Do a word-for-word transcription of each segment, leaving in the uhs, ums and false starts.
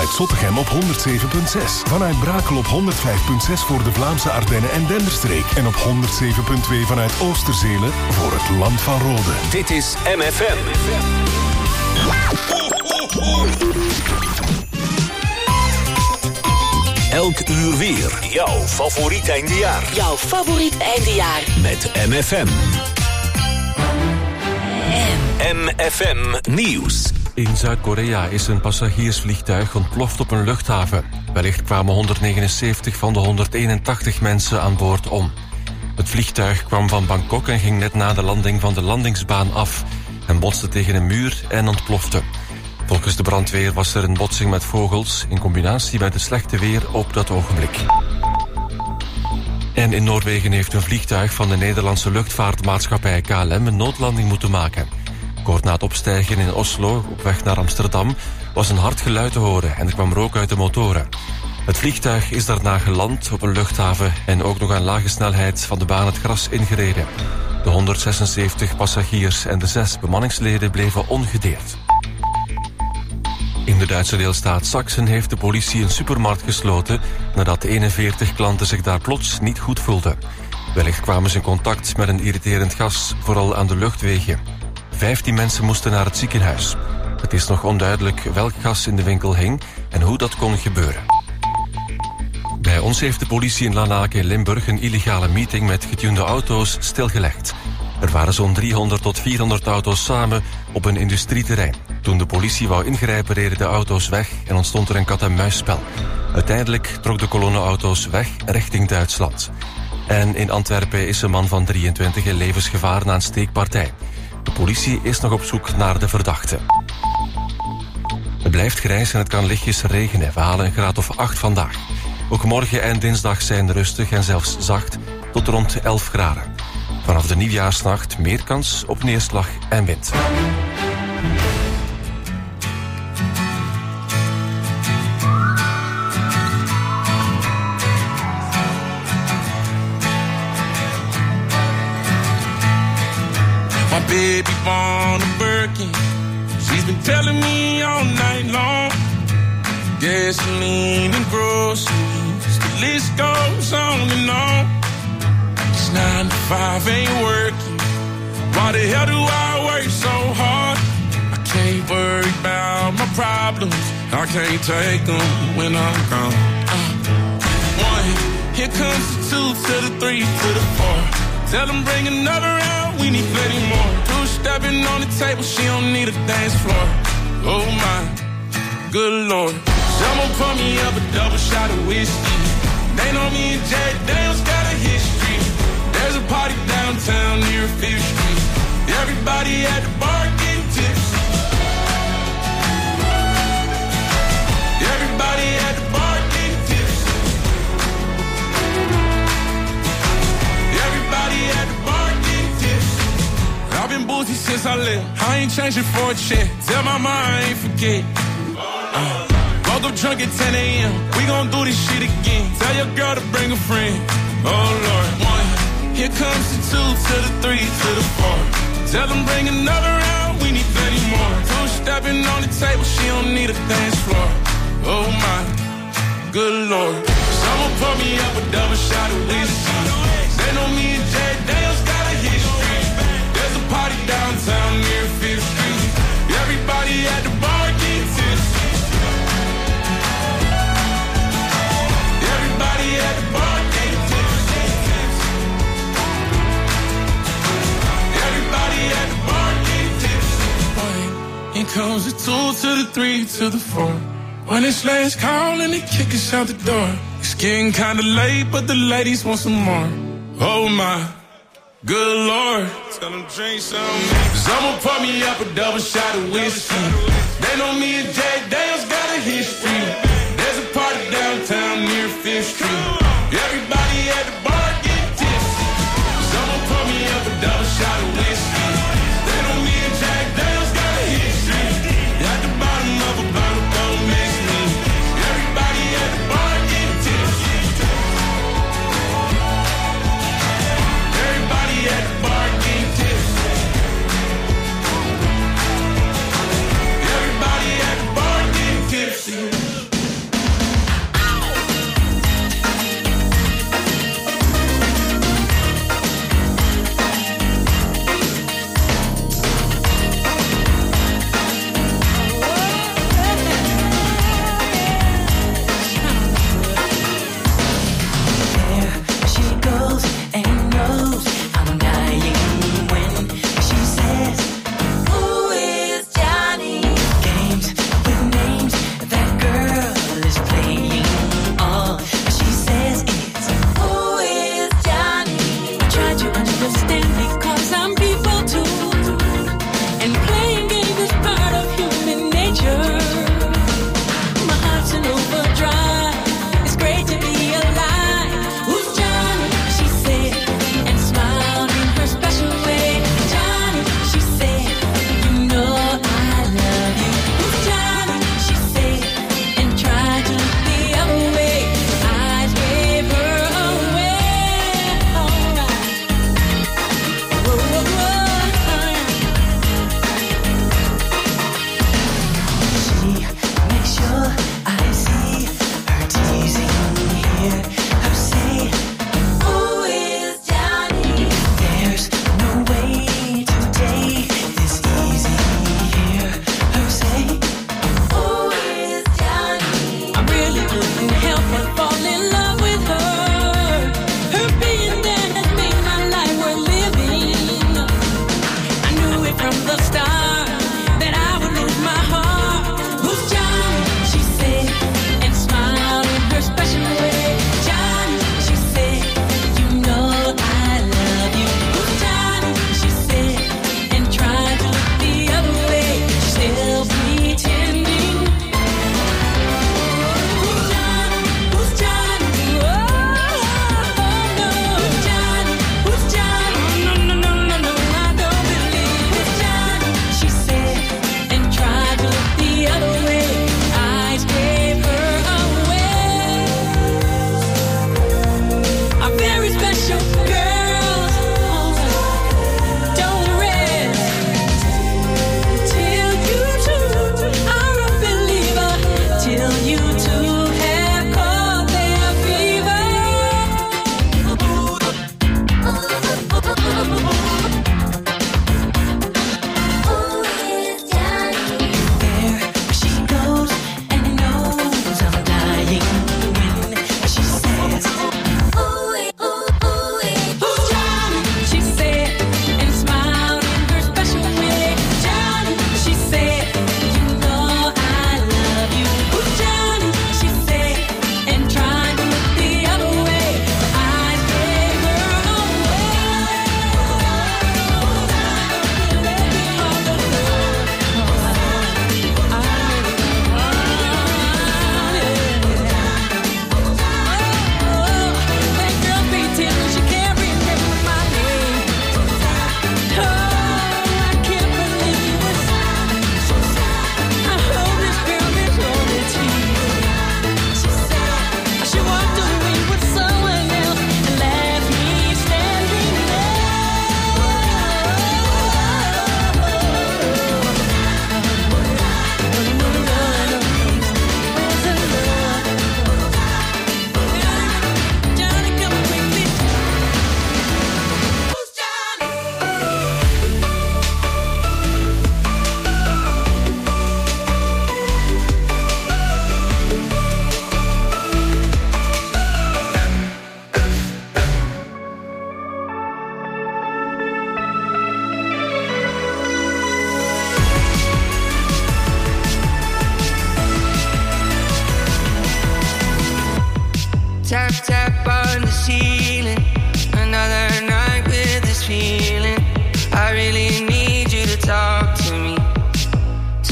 vanuit Zottegem op honderd zeven komma zes. Vanuit Brakel op honderd vijf komma zes voor de Vlaamse Ardennen en Denderstreek. En op honderd zeven komma twee vanuit Oosterzelen voor het Land van Rode. Dit is M F M. Elk uur weer. Jouw favoriet eindejaar. Jouw favoriet eindejaar. Met M F M. M F M Nieuws. In Zuid-Korea is een passagiersvliegtuig ontploft op een luchthaven. Wellicht kwamen honderdnegenenzeventig van de honderdeenentachtig mensen aan boord om. Het vliegtuig kwam van Bangkok en ging net na de landing van de landingsbaan af. En botste tegen een muur en ontplofte. Volgens de brandweer was er een botsing met vogels in combinatie met het slechte weer op dat ogenblik. En in Noorwegen heeft een vliegtuig van de Nederlandse luchtvaartmaatschappij K L M een noodlanding moeten maken. Kort na het opstijgen in Oslo, op weg naar Amsterdam, was een hard geluid te horen en er kwam rook uit de motoren. Het vliegtuig is daarna geland op een luchthaven en ook nog aan lage snelheid van de baan het gras ingereden. De honderdzesenzeventig passagiers en de zes bemanningsleden bleven ongedeerd. In de Duitse deelstaat Sachsen heeft de politie een supermarkt gesloten nadat eenenveertig klanten zich daar plots niet goed voelden. Wellicht kwamen ze in contact met een irriterend gas, vooral aan de luchtwegen. Vijftien mensen moesten naar het ziekenhuis. Het is nog onduidelijk welk gas in de winkel hing en hoe dat kon gebeuren. Bij ons heeft de politie in Lanaken in Limburg een illegale meeting met getunede auto's stilgelegd. Er waren zo'n driehonderd tot vierhonderd auto's samen op een industrieterrein. Toen de politie wou ingrijpen reden de auto's weg en ontstond er een kat-en-muisspel. Uiteindelijk trok de kolonne auto's weg richting Duitsland. En in Antwerpen is een man van drieëntwintig in levensgevaar na een steekpartij. De politie is nog op zoek naar de verdachte. Het blijft grijs en het kan lichtjes regenen. We halen een graad of acht vandaag. Ook morgen en dinsdag zijn rustig en zelfs zacht tot rond elf graden. Vanaf de nieuwjaarsnacht meer kans op neerslag en wind. My baby born a Birkin. She's been telling me all night long. Gasoline and groceries, the list goes on and on. It's nine to five ain't working. Why the hell do I work so hard? I can't worry about my problems. I can't take them when I'm gone. Uh, one, here comes the two to the three to the four. Tell them bring another round, we need plenty more. Two stepping on the table, she don't need a dance floor. Oh my, good Lord. Someone pour me up a double shot of whiskey. They know me and Jay Daniels got a history. There's a party downtown near Fifth Street. Everybody at the bar getting tipsy. Everybody at the bar getting tipsy. Everybody at the bar getting tipsy. I've been boozy since I left. I ain't changing for a check. Tell my mom I ain't forget. Uh. Woke up drunk at ten a.m. We gon' do this shit again. Tell your girl to bring a friend. Oh Lord. One. Here comes the two to the three to the four. Tell them bring another round. We need plenty more. Two stepping on the table. She don't need a dance floor. Oh my, good Lord. Someone pour me up a double shot of whiskey. They know me and Jay Daniels got a history. There's a party downtown near Fifth Street. Everybody at the bar getting tipsy. Everybody at the bar getting tipsy. Everybody at the bar getting tipsy. Here comes the two to the three to the four. When it's last call and they kick us out the door. It's getting kinda late, but the ladies want some more. Oh my, good Lord. Tell them drink some. Someone pour me up a double shot of whiskey. They know me and Jay Daniels got a history. There's a party downtown near Fifth Street. Everybody at the bar getting tipsy. Someone pour me up a double shot of whiskey. They know me and Jay Daniels got a history. At the bottom of a bottle, don't miss me. Everybody at the bar getting tipsy. Everybody at the bar getting tipsy. Everybody at the bar getting tipsy.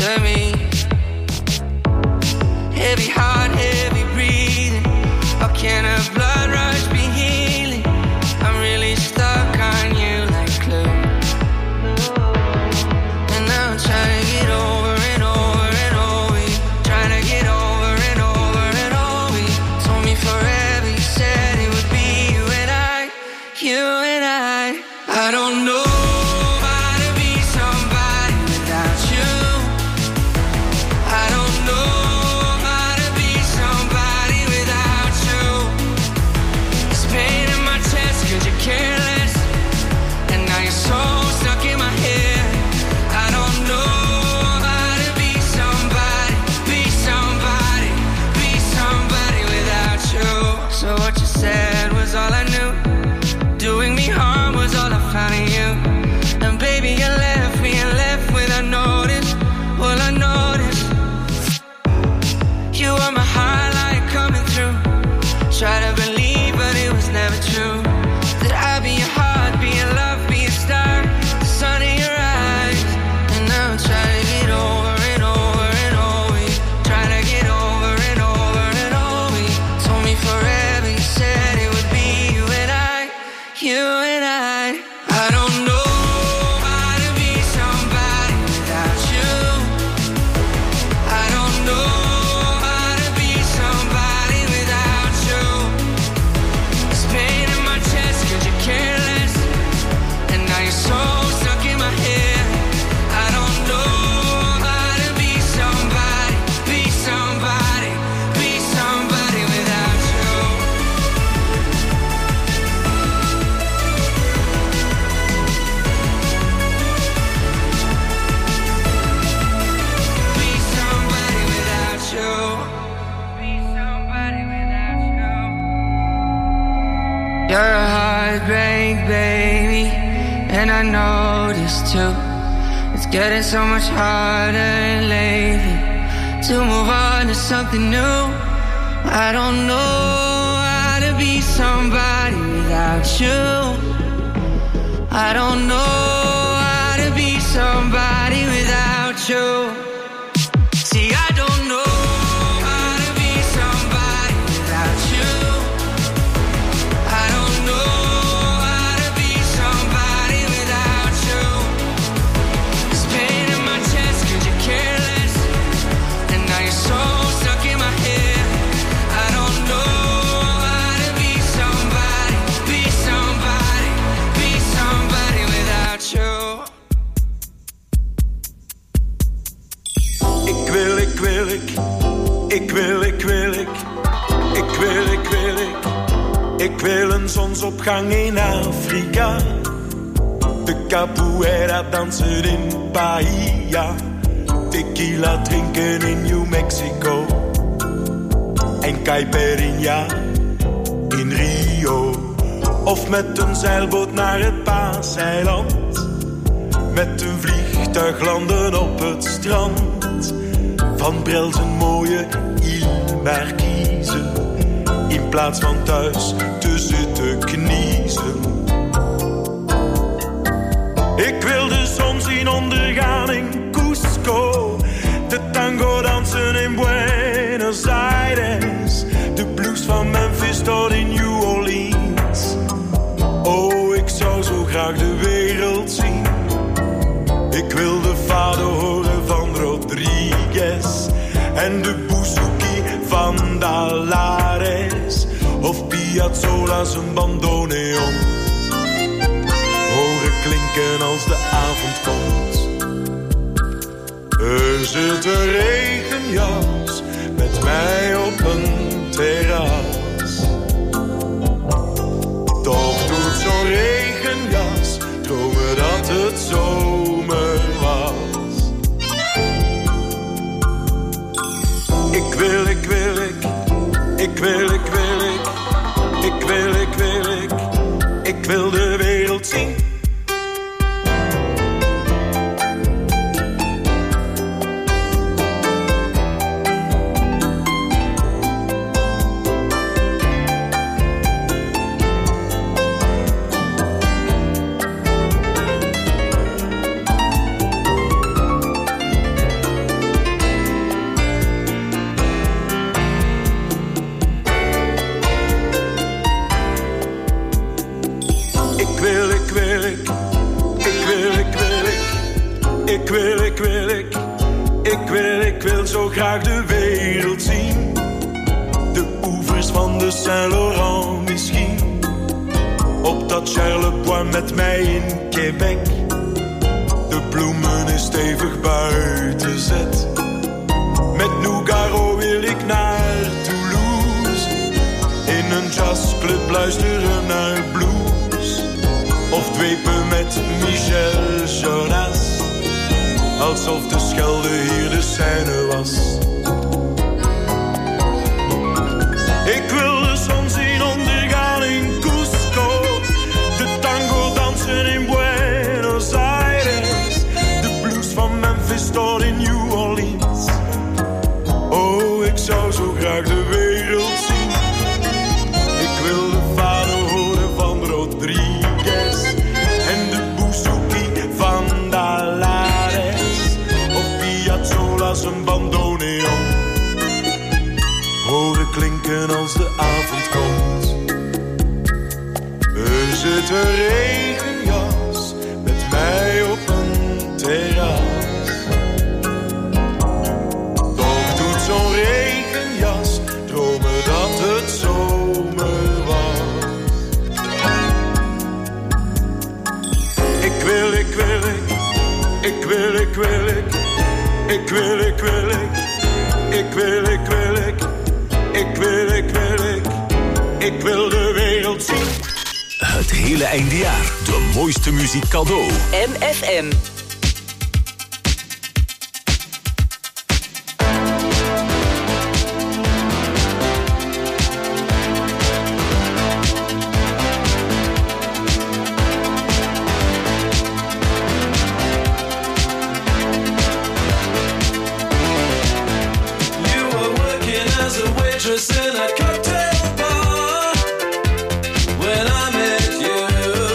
to me. Heavy heart, heavy breathing. How can a blood rush be healing? I'm really stuck on you like glue. And now I'm trying to get over and over and over you. Trying to get over and over and over you. Told me forever, you said it would be you and I. You and I. I don't know how to be somebody without you. I don't know how to be somebody without you. It's pain in my chest cause you're careless. And now you're so stuck in my head. I don't know how to be somebody, be somebody, be somebody without you. So what you said was all I knew. Doing me harm was all I found in you. And baby, you left me and left without notice. Well, I noticed you were my highlight coming through. Try to believe, but it was never true. That I'd be your heart, be your love, be your star, the sun in your eyes. And now I'm trying to get over and over and over you. Trying to get over and over and over you. Told me forever, you said it would be you and I. You and I. I don't know how to be somebody without you. I don't know how to be somebody without you. It's pain in my chest cause you're careless. And now you're so stuck in my head. I don't know how to be somebody, be somebody, be somebody without you. Be somebody without you. Be somebody without you. You're a heartbreak, baby, and I know this too. It's getting so much harder lately to move on to something new. I don't know how to be somebody without you. I don't know how to be somebody without you. See, I don't know how to be somebody without you. I don't know how to be somebody without you. There's pain in my chest cause you're careless. And now you're so stuck in my head. I don't know how to be somebody, be somebody, be somebody without you. Ik wil, ik wil, ik, ik wil, ik wil, ik, ik wil, ik wil, ik, ik wil een zonsopgang in Afrika. De capoeira dansen in Bahia. Tequila drinken in New Mexico. En caipirinha in Rio. Of met een zeilboot naar het Paaseiland. Met een vliegtuig landen op het strand. Van Brel zijn mooie Île Marquise. In plaats van thuis te zitten kniezen. Ik wil de zon zien ondergaan in Cusco. De tango dansen in Buenos Aires. De blues van Memphis tot in New Orleans. Oh, ik zou zo graag de wereld zien. Ik wil de fado horen van Rodriguez. En de bouzouki van Dalares. Of Piazzolla zijn bandoneon. Horen klinken als de avond komt. Er zit een regenjas met mij op een terras. Toch doet zo'n regenjas dromen dat het zomer was. Ik wil, ik wil, ik, ik wil, ik wil, ik, ik wil, ik wil, ik, ik wil de wereld zien. wil, ik wil zo graag de wereld zien. De oevers van de Saint-Laurent misschien. Op dat Charleroi met mij in Quebec. De bloemen is stevig buiten zet. Met Nougaro wil ik naar Toulouse. In een jazzclub luisteren naar blues. Of dwepen met Michel Jonas. Alsof de Schelde hier de Seine was. Ik wil de zon zien ondergaan in Cusco. De tango dansen in Buenos Aires. De blues van Memphis tot in New Orleans. Oh, ik zou zo graag de wereld zien. Ik wil de vader horen van Rodriguez. En de bouzouki van Dalares. Of Piazzolla's een bandoneon. Horen klinken als de avond komt. Er zit een regenjas met mij op een terras. Toch doet zo'n regenjas dromen dat het zomer was. Ik wil, ik wil, ik, ik wil, ik wil, ik, ik wil, ik wil, ik, ik wil, ik wil, ik, ik wil, ik wil, ik, ik wil de wereld zien. Het hele eindejaar, de mooiste muziek cadeau. M F M. In a cocktail bar when I met you,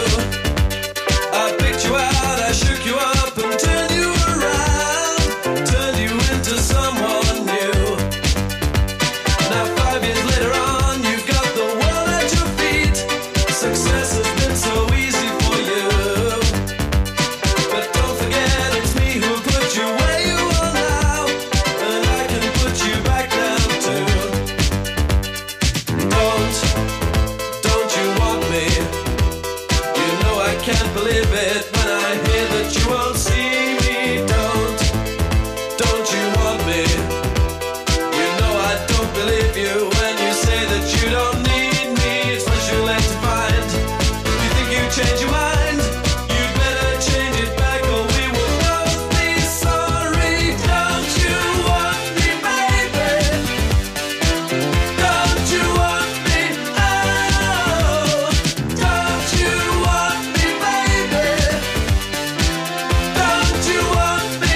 I picked you out, I shook you up and turned you around, turned you into someone new. Now five years later on, you've got the world at your feet. Success has been so easy for you, but don't forget it's me who put you where you are now, and I can put you back down too. Don't, don't you want me? You know I can't believe it when I hear that you won't see me. Don't, don't you want me? You know I don't believe you when you say that you don't need me. It's much too late to find. You think you change your mind? You'd better change it back or we will both be sorry. Don't you want me, baby? Don't you want me? Oh, don't you want me, baby? Don't you want me?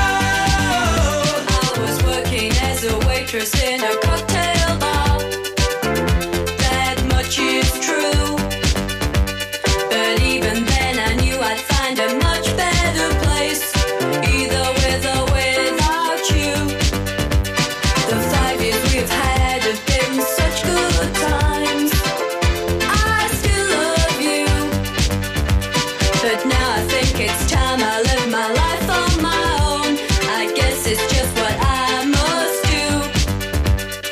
Oh, I was working as a waitress in a cocktail bar. That much is true. But even then I knew I'd find a much better place, either with or without you. The five years we've had have been such good times. I still love you, but now I think it's time I live my life on my own. I guess it's just what I must do.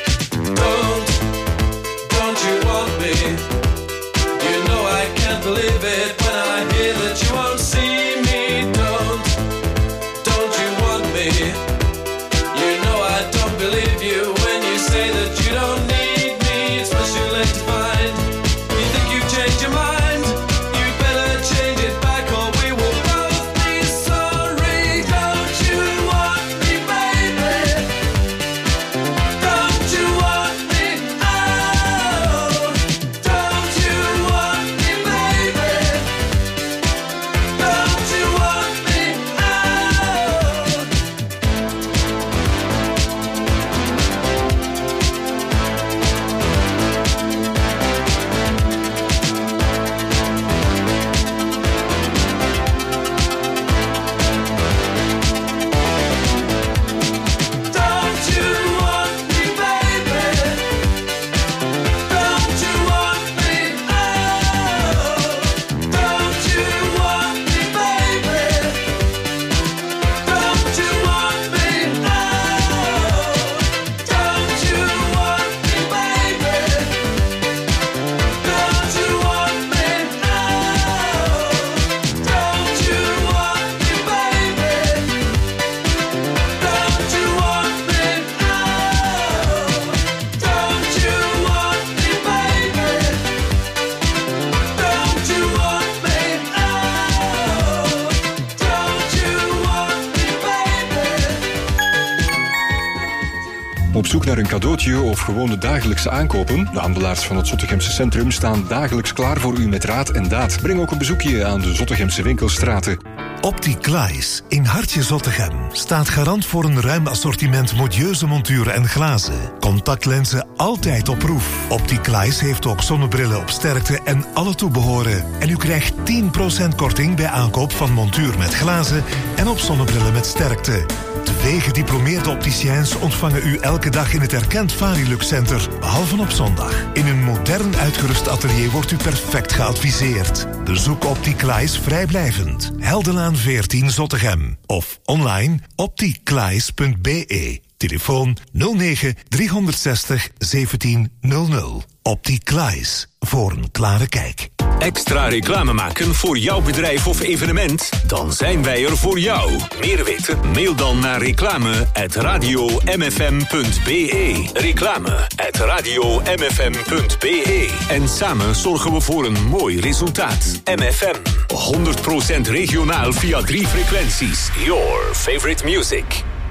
Op zoek naar een cadeautje of gewone dagelijkse aankopen? De handelaars van het Zottegemse centrum staan dagelijks klaar voor u met raad en daad. Breng ook een bezoekje aan de Zottegemse winkelstraten. Opticlies in Hartje Zottegem staat garant voor een ruim assortiment modieuze monturen en glazen. Contactlenzen altijd op proef. Opticlies heeft ook zonnebrillen op sterkte en alle toebehoren. En u krijgt tien procent korting bij aankoop van montuur met glazen en op zonnebrillen met sterkte. Twee gediplomeerde opticiens ontvangen u elke dag in het erkend Varilux Center, behalve op zondag. In een modern uitgerust atelier wordt u perfect geadviseerd. Bezoek Opticlies vrijblijvend. Heldenlaan veertien Zottegem. Of online opticlies punt b e. Telefoon nul negen driehonderdzestig zeventien nul nul. Opticlies. Voor een klare kijk. Extra reclame maken voor jouw bedrijf of evenement? Dan zijn wij er voor jou. Meer weten? Mail dan naar reclame at radio m f m punt b e. Reclame at radio m f m punt b e. En samen zorgen we voor een mooi resultaat. M F M. honderd procent regionaal via drie frequenties. Your favorite music.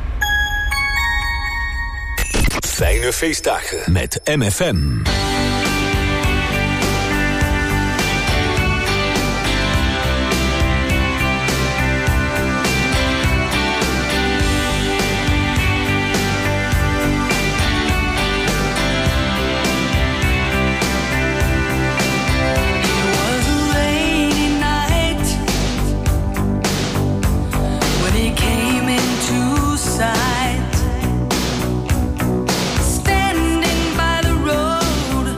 Fijne feestdagen met M F M. Standing by the road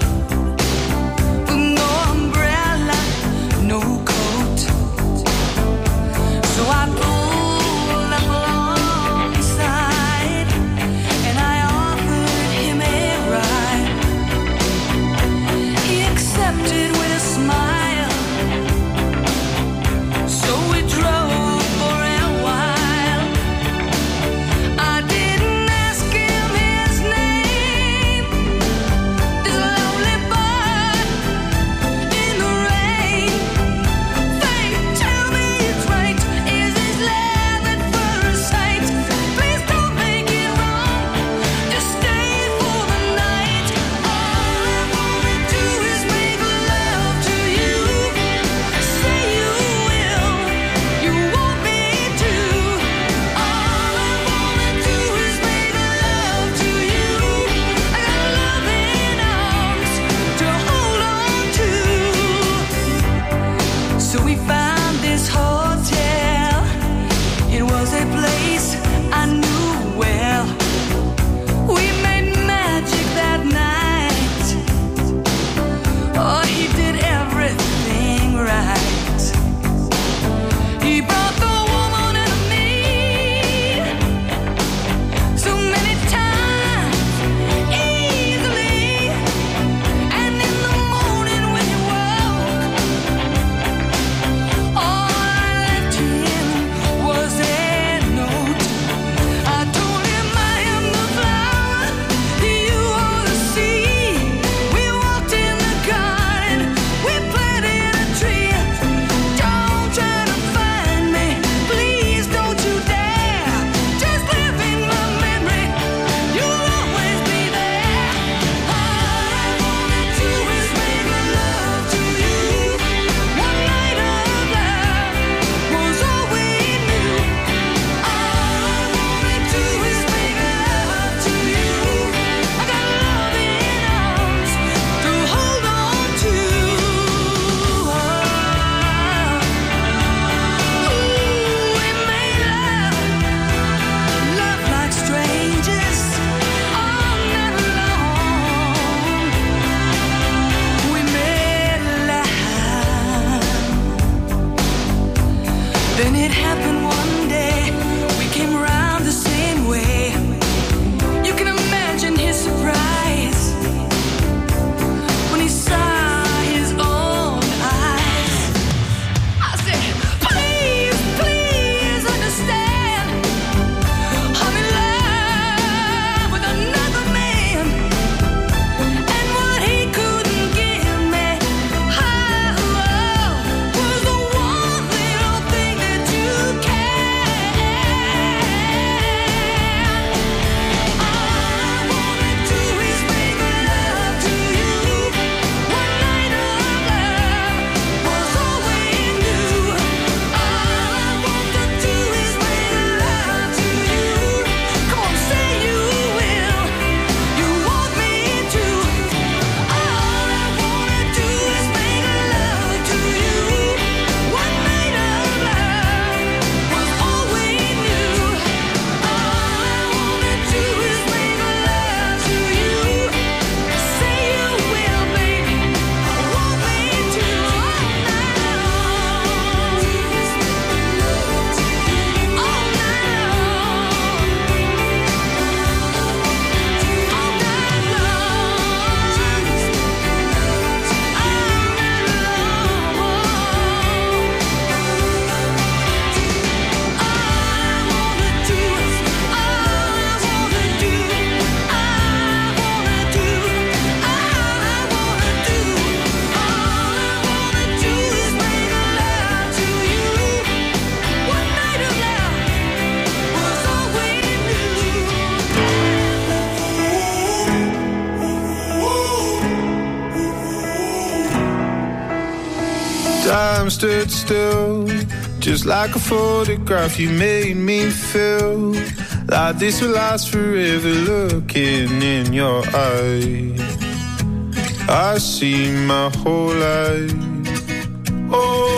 time stood still, just like a photograph. You made me feel like this will last forever. Looking in your eyes, I see my whole life. Oh,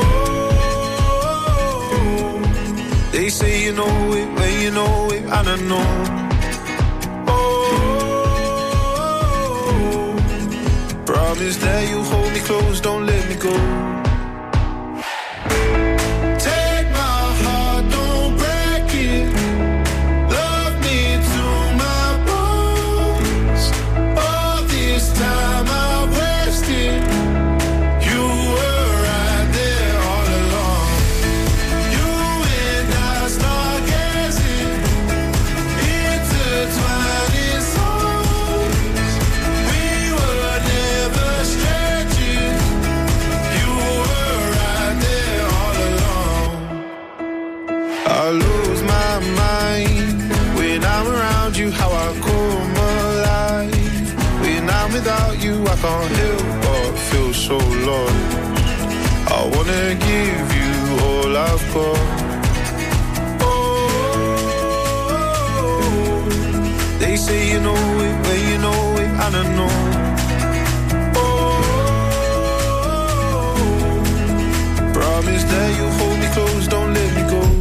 they say you know it when you know it, and I know. Oh, promise that you hold me close, don't let me go. I can't help but feel so lost. I wanna give you all I've got. Oh, they say you know it when you know it, and I know. Oh, promise that you hold me close, don't let me go.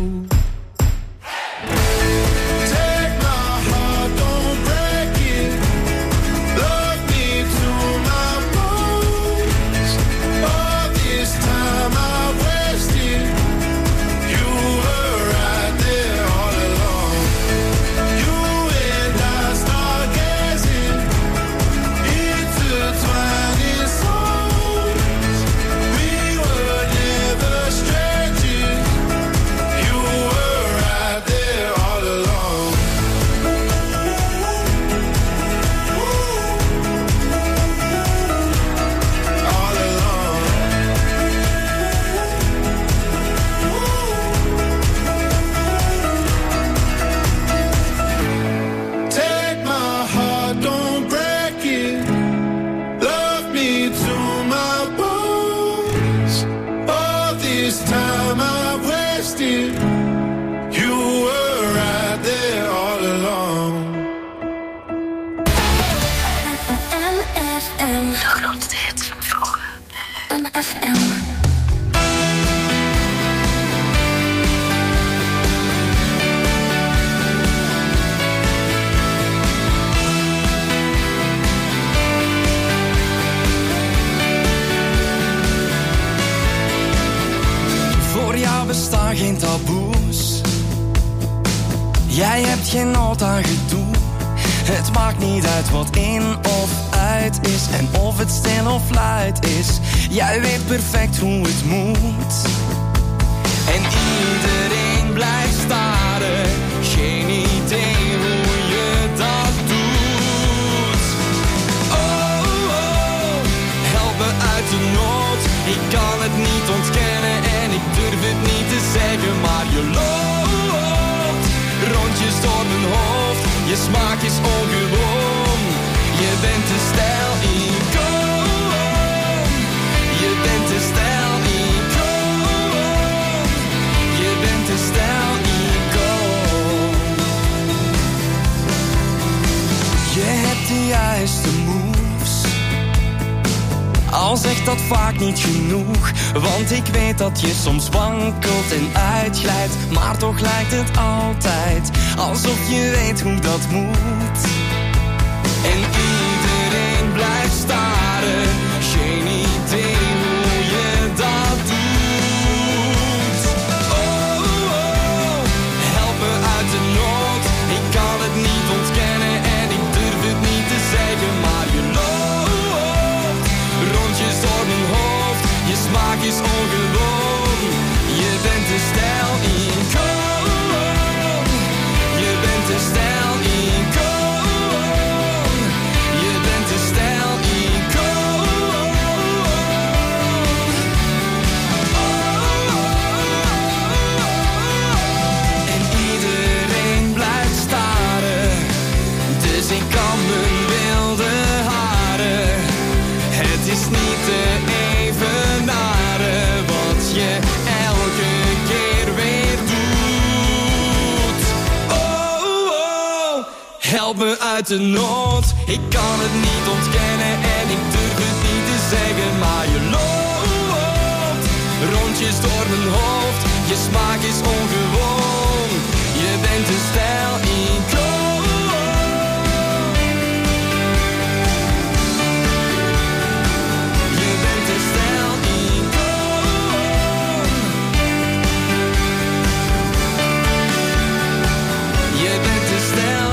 Geen taboes. Jij hebt geen nood aan gedoe. Het maakt niet uit wat in of uit is en of het stil of luid is. Jij weet perfect hoe het moet. En iedereen blijft staren. Geen idee hoe je dat doet. Oh, oh, help me uit de nood. Ik kan het niet ontkennen en ik durf het niet te zeggen, maar je loopt rondjes door mijn hoofd. Je smaak is ongewoon. Je bent de stijl-icoon. Je bent de stijl-icoon. Je bent de stijl-icoon. Je hebt de juiste moves. Al zegt dat vaak niet genoeg, want ik weet dat je soms wankelt en uitglijdt, maar toch lijkt het altijd alsof je weet hoe dat moet. En iedereen blijft staren, geen idee hoe je dat doet. Oh, oh, help me uit de nood, ik kan het niet ontkennen en ik durf het niet te zeggen, maar je loopt rondjes door mijn hoofd, je smaak is ongewoon. Je bent de stijl-icoon. Je bent de stijl-icoon. Je help me uit de nood. Ik kan het niet ontkennen en ik durf het niet te zeggen, maar je loopt rondjes door mijn hoofd. Je smaak is ongewoon, je bent een stijl-icoon. Je bent een stijl-icoon. Je bent een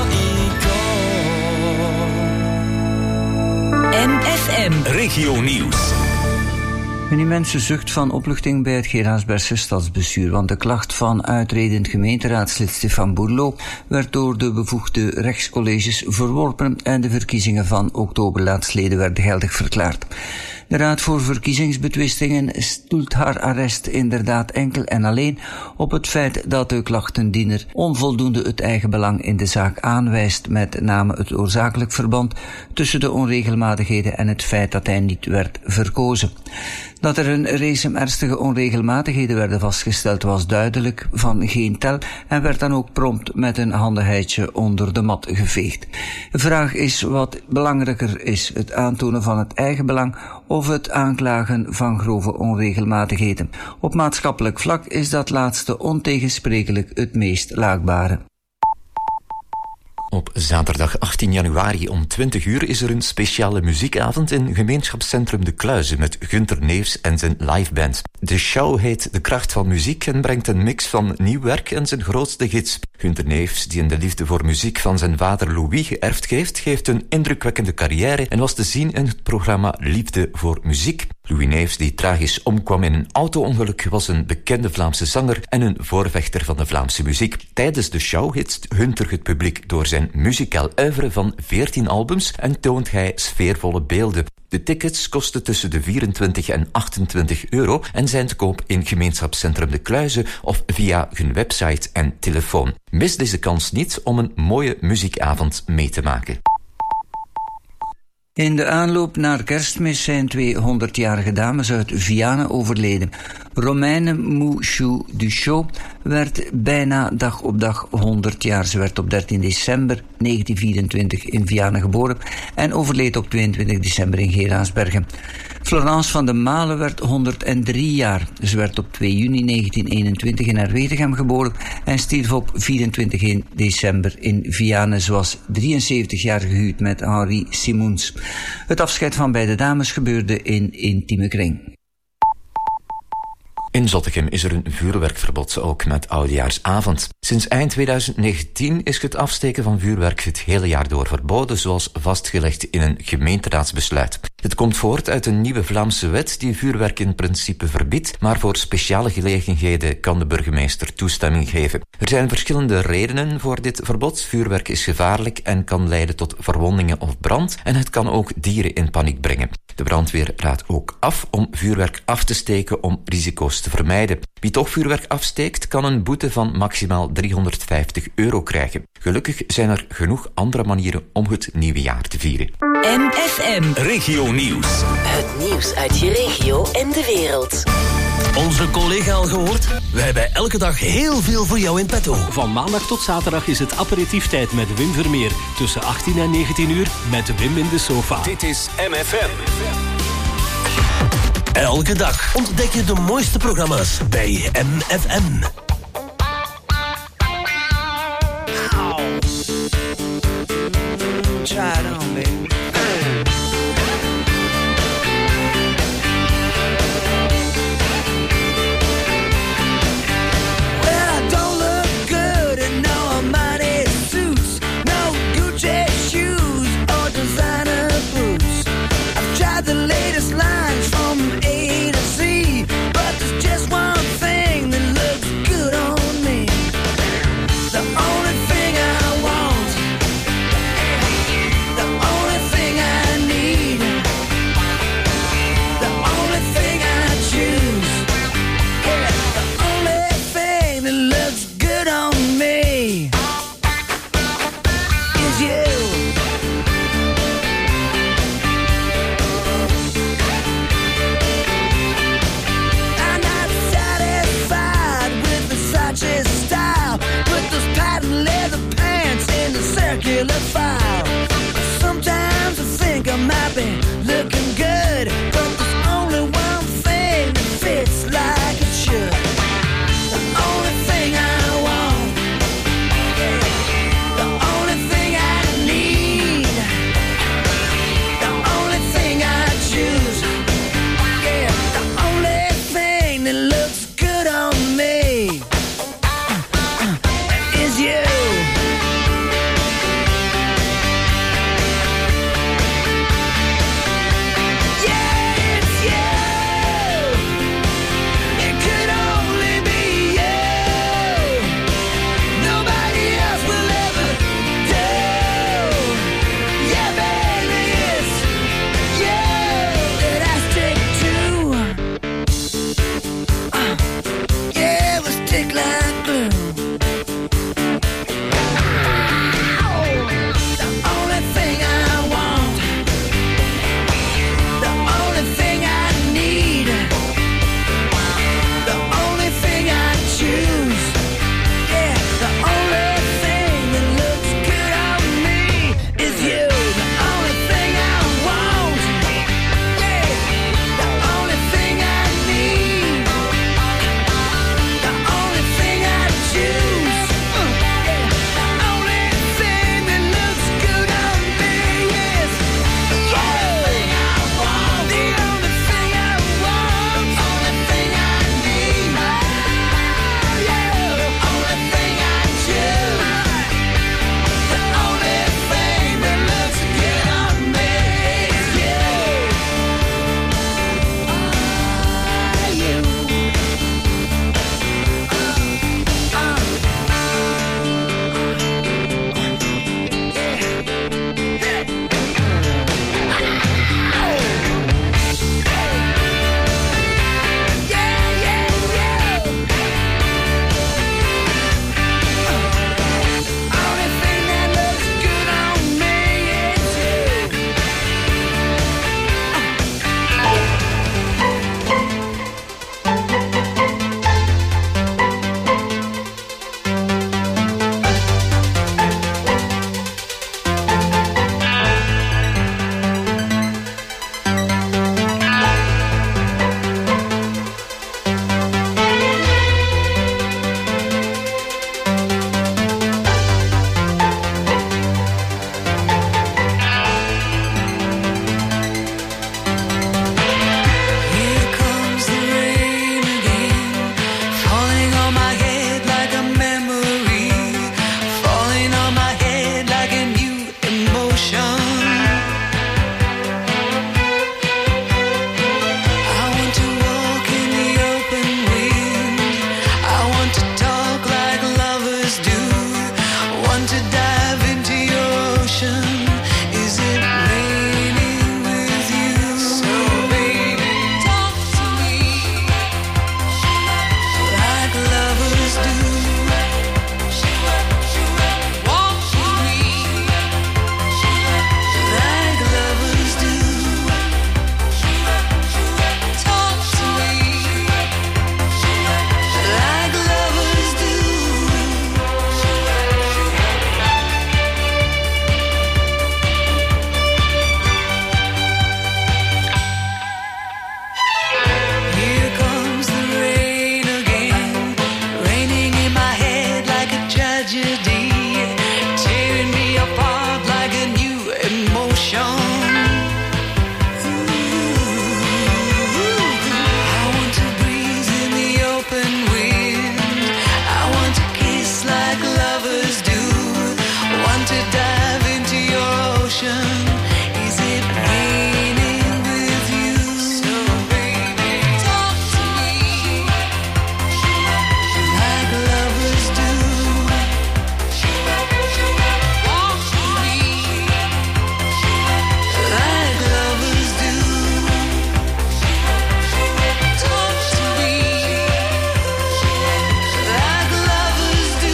stijl-icoon. M F M Regio Nieuws. Een immense zucht van opluchting bij het Geraardsbergse stadsbestuur, want de klacht van uitredend gemeenteraadslid Stefan Bourlo werd door de bevoegde rechtscolleges verworpen en de verkiezingen van oktober laatstleden werden geldig verklaard. De Raad voor Verkiezingsbetwistingen stoelt haar arrest inderdaad enkel en alleen op het feit dat de klachtendiener onvoldoende het eigen belang in de zaak aanwijst, met name het oorzakelijk verband tussen de onregelmatigheden en het feit dat hij niet werd verkozen. Dat er een race ernstige onregelmatigheden werden vastgesteld was duidelijk van geen tel en werd dan ook prompt met een handigheidje onder de mat geveegd. De vraag is wat belangrijker is, het aantonen van het eigen belang of het aanklagen van grove onregelmatigheden. Op maatschappelijk vlak is dat laatste ontegensprekelijk het meest laakbare. Op zaterdag achttien januari om twintig uur is er een speciale muziekavond in gemeenschapscentrum De Kluize met Gunther Neefs en zijn liveband. De show heet De Kracht van Muziek en brengt een mix van nieuw werk en zijn grootste gids. Gunther Neefs, die in de liefde voor muziek van zijn vader Louis geërfd heeft, geeft een indrukwekkende carrière en was te zien in het programma Liefde voor Muziek. Louis Neefs, die tragisch omkwam in een auto-ongeluk, was een bekende Vlaamse zanger en een voorvechter van de Vlaamse muziek. Tijdens de show hitst Gunther het publiek door zijn muzikaal oeuvre van veertien albums en toont hij sfeervolle beelden. De tickets kosten tussen de vierentwintig en achtentwintig euro en zijn te koop in gemeenschapscentrum De Kluize of via hun website en telefoon. Mis deze kans niet om een mooie muziekavond mee te maken. In de aanloop naar Kerstmis zijn twee honderdjarige dames uit Vianen overleden. Romeine Mouchou Duchot werd bijna dag op dag honderd jaar. Ze werd op dertien december negentien vierentwintig in Vianen geboren en overleed op tweeëntwintig december in Geraardsbergen. Florence van de Malen werd honderddrie jaar. Ze werd op twee juni negentien eenentwintig in Herwetegem geboren en stierf op vierentwintig december in Vianen. Ze was drieënzeventig jaar gehuwd met Henri Simoens. Het afscheid van beide dames gebeurde in intieme kring. In Zottegem is er een vuurwerkverbod, ook met oudejaarsavond. Sinds eind tweeduizend negentien is het afsteken van vuurwerk het hele jaar door verboden, zoals vastgelegd in een gemeenteraadsbesluit. Het komt voort uit een nieuwe Vlaamse wet die vuurwerk in principe verbiedt, maar voor speciale gelegenheden kan de burgemeester toestemming geven. Er zijn verschillende redenen voor dit verbod. Vuurwerk is gevaarlijk en kan leiden tot verwondingen of brand en het kan ook dieren in paniek brengen. De brandweer raadt ook af om vuurwerk af te steken om risico's te vermijden. Wie toch vuurwerk afsteekt, kan een boete van maximaal driehonderdvijftig euro krijgen. Gelukkig zijn er genoeg andere manieren om het nieuwe jaar te vieren. M F M Regio Nieuws. Het nieuws uit je regio en de wereld. Onze collega al gehoord? Wij hebben elke dag heel veel voor jou in petto. Van maandag tot zaterdag is het aperitieftijd met Wim Vermeer. Tussen achttien en negentien uur met Wim in de sofa. Dit is M F M. Elke dag ontdek je de mooiste programma's bij M F M. Try it on, baby. The latest lines from A to Z, but there's just one thing that looks good on me. The only thing I want, the only thing ocean. Is it raining with you? So baby, talk to me like lovers do. Walk with me like lovers do. Talk to me like lovers do.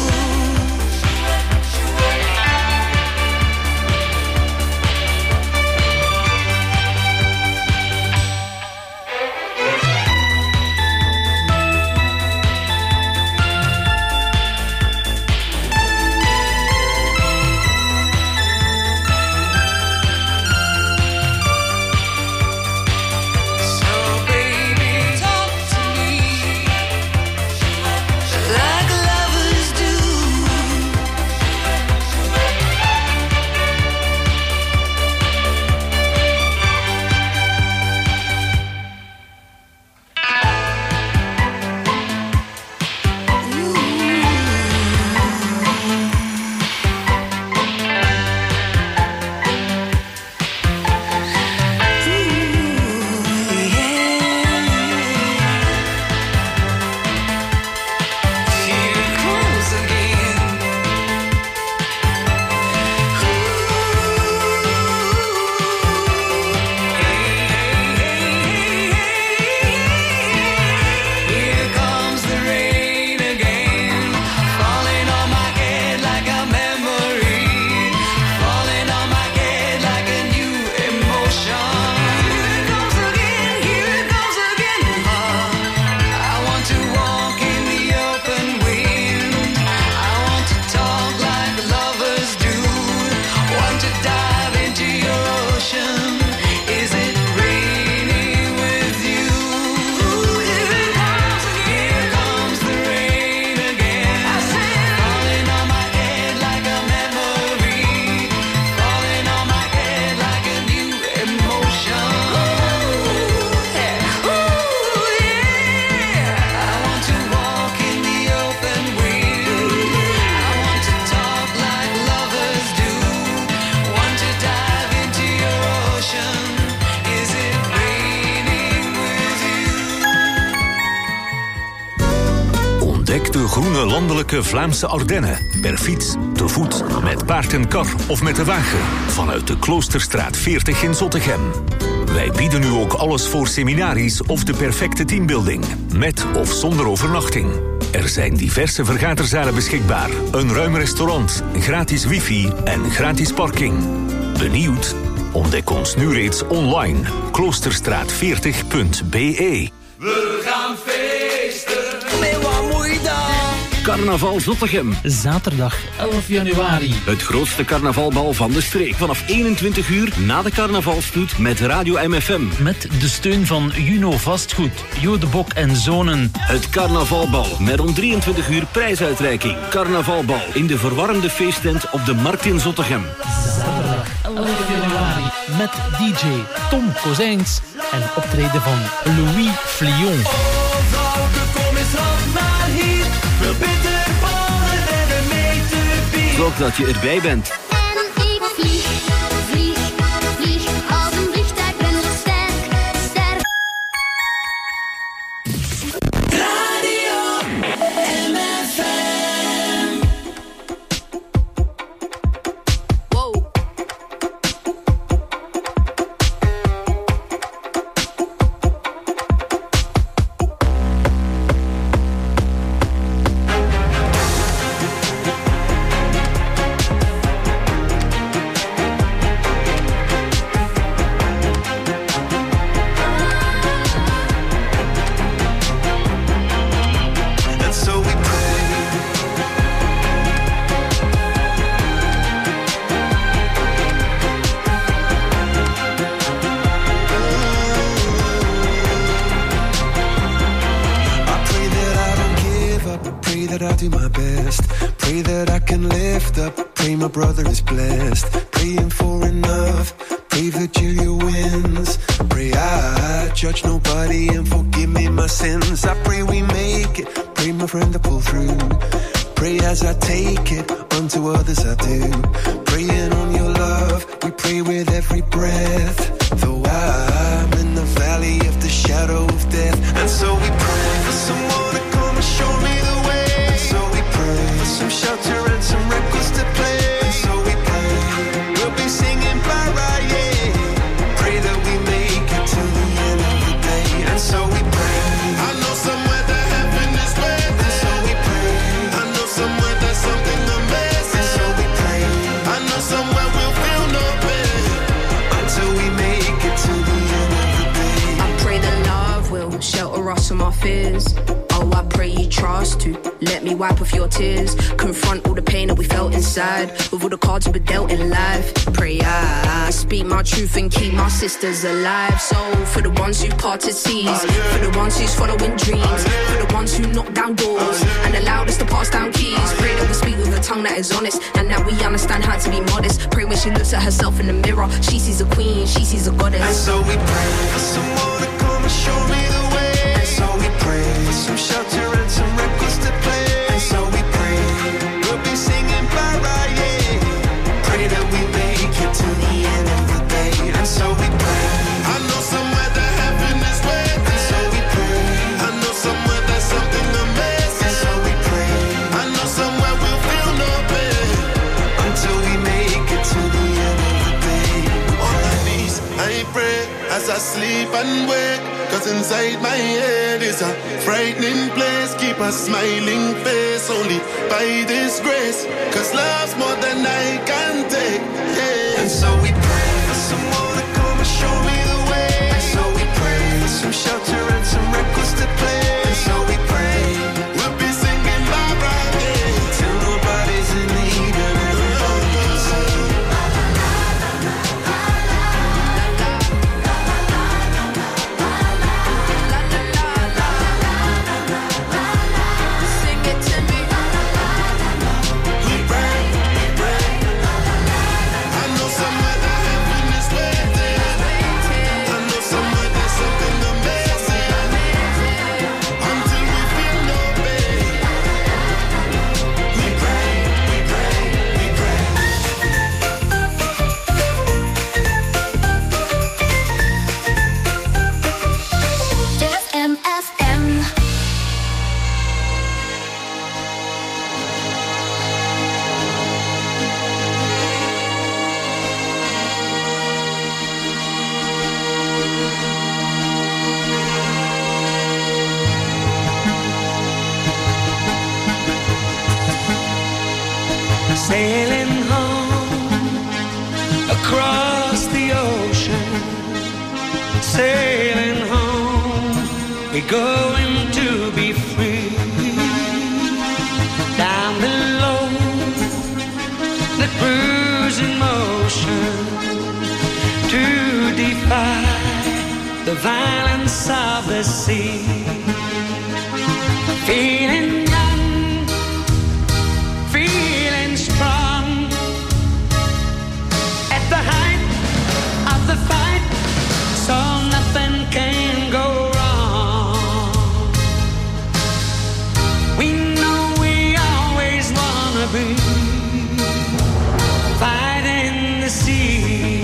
So baby, talk to me like lovers do. Here it comes again. Here comes the rain again, falling on my head like a memory, falling on my head like a new emotion. Here it comes again, here it comes again. I want to walk in the open wind. I want to talk like lovers do. Want to dive into your ocean. Is it raining with you? Here it comes again. Here comes the rain again. I said, falling on my head like a memory, falling on my head like a new emotion. Ooh, yeah. Ooh, yeah. I want to walk in the open wind. I want to talk like lovers do. Want to dive into your ocean. Is it raining with you? Ontdek de groene landelijke Vlaamse Ardennen. Per fiets, te voet, met paard en kar of met de wagen. Vanuit de Kloosterstraat veertig in Zottegem. Wij bieden u ook alles voor seminaries of de perfecte teambuilding. Met of zonder overnachting. Er zijn diverse vergaderzalen beschikbaar. Een ruim restaurant, gratis wifi en gratis parking. Benieuwd? Ontdek ons nu reeds online. kloosterstraat veertig punt b e. We gaan feesten. Met wat moet je dan? Carnaval Zottegem. Zaterdag elf januari. Het grootste carnavalbal van de streek. Vanaf eenentwintig uur na de carnavalstoet met Radio M F M. Met de steun van Juno Vastgoed, Jodebok en Zonen. Het carnavalbal met om drieëntwintig uur prijsuitreiking. Carnavalbal in de verwarmde feesttent op de Markt in Zottegem. Zaterdag elf januari. Met D J Tom Kozijns en optreden van Louis Flion. Zorg dat je erbij bent. En ik vlieg, vlieg, vlieg als een vliegtuig, ben zo sterk, sterk. Radio M F M. Wow. do my best. Pray that I can lift up. Pray my brother is blessed. Praying for enough. Pray Virgilia wins. Pray I judge nobody and forgive me my sins. I pray we make it. Pray my friend to pull through. Pray as I take it. Unto others I do. Praying on your love. day with every breath. Though I'm in the valley of the shadow of death. And so we pray for someone to come and show me the way. And so we pray for some shelter and some records to play. And so we pray we'll be singing para, yeah. Pray that we make it to the end of the day. And so we pray. I know somewhere that heaven is waiting. And so we pray. I know somewhere there's something amazing. And so we pray. I know somewhere we'll feel no pain until we make it to the end of the day. I pray that love will shelter us from our fears. Oh, I pray you trust to let me wipe off your tears. Confront all the pain that we felt inside with all the cards we've been dealt in life. Pray I speak my truth and keep my sisters alive. So for the ones who parted seas, for the ones who's following dreams, for the ones who knock down doors and allowed us to pass down keys. Pray that we speak with a tongue that is honest and that we understand how to be modest. Pray when she looks at herself in the mirror, she sees a queen, she sees a goddess. And so we pray for someone to come and show me the way. And so we pray for some shelter and some records to play. And so we pray we'll be singing para, yeah. Pray that we make it to the end of the day. And so we pray. I know somewhere that heaven is waiting. And so we pray. I know somewhere there's something amazing. And so we pray. I know somewhere we'll feel no pain until we make it to the end of the day. On my knees I pray as I sleep and wake. Cause inside my head is a frightening place. Keep a smiling face only by this grace. Cause love's more than I can take, yeah. And so we pray for someone to come and show me the way. And so we pray for some shelter and some records to play. And so we pray we'll be singing Barbara, yeah. Till nobody's in need and everybody can sing. Sailing home across the ocean, sailing home, we're going to be free. Down below, the cruising motion, to defy the violence of the sea. Feeling the fight, so nothing can go wrong. We know we always wanna be fighting the sea.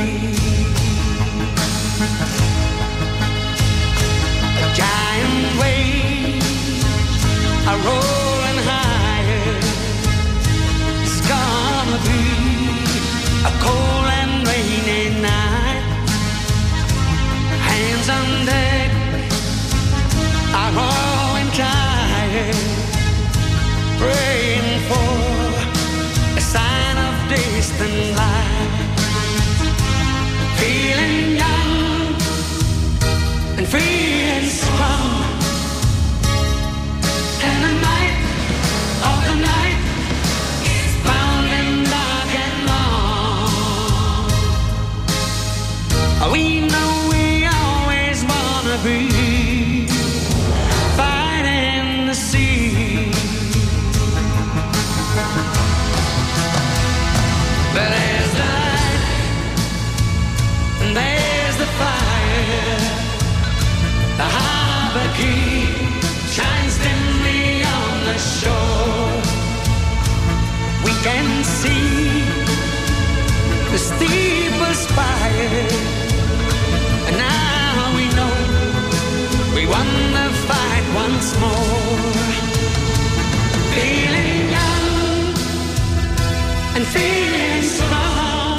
A giant wave are rolling higher. It's gonna be a cold and rainy night. Hands on deck are growing tired, praying for a sign of distant light. Feeling young and free and strong, and the night of the night is bound and dark and long. We know be fighting the sea. But there's the light and there's the fire. The harbor key shines dimly on the shore. We can see the steeple aspired. And now we know we won the fight once more. Feeling young and feeling strong.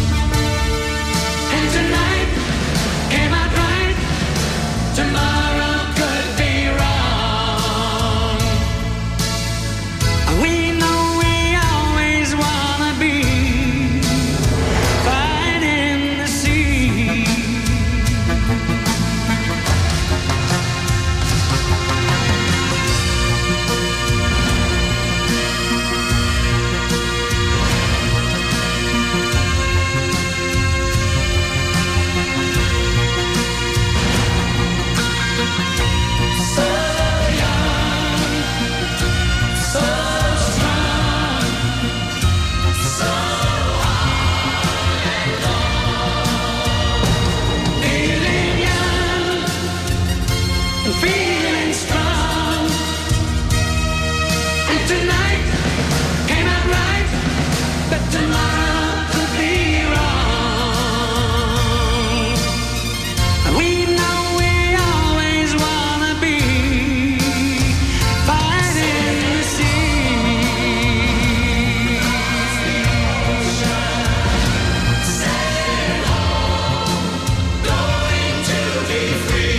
And tonight came out right. Tomorrow could be wrong. We know we always wanna be fighting the sea. Feeling strong, and tonight came out right, but tomorrow could be wrong. We know we always wanna be fighting the sea. Sail on, going to be free.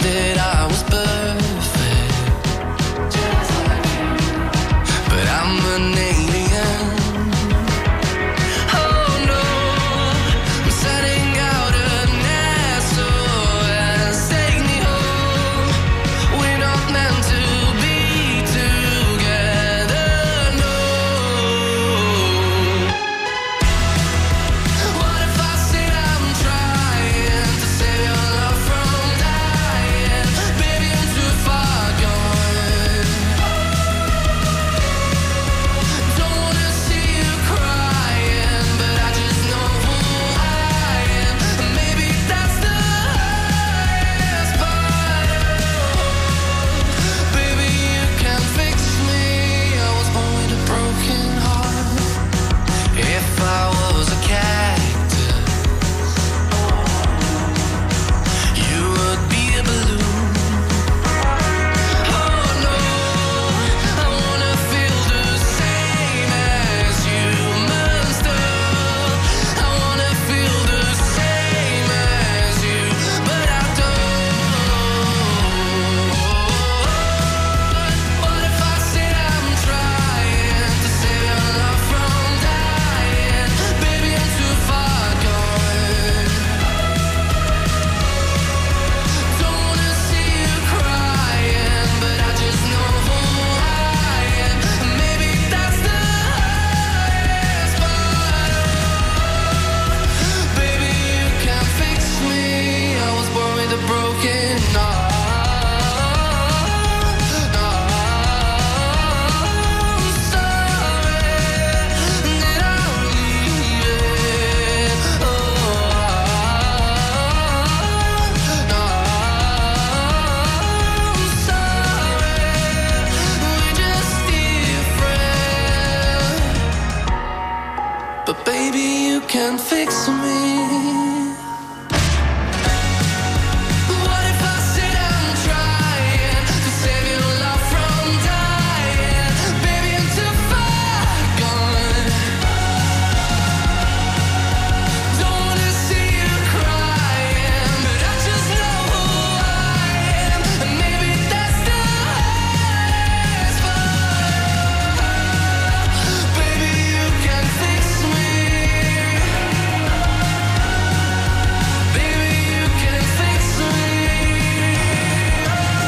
did